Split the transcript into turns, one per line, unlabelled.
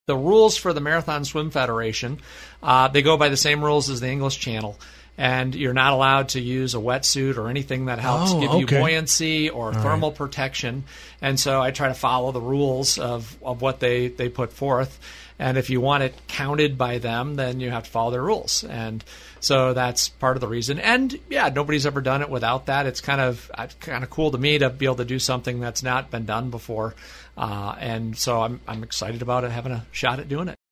The rules for the Marathon Swim Federation, they go by the same rules as the English Channel. And you're not allowed to use a wetsuit or anything that helps give you buoyancy or thermal protection. And so I try to follow the rules of what they put forth. And if you want it counted by them, then you have to follow their rules. And so that's part of the reason. And yeah, nobody's ever done it without that. It's kind of cool to me to be able to do something that's not been done before. And so I'm excited about it, having a shot at doing it.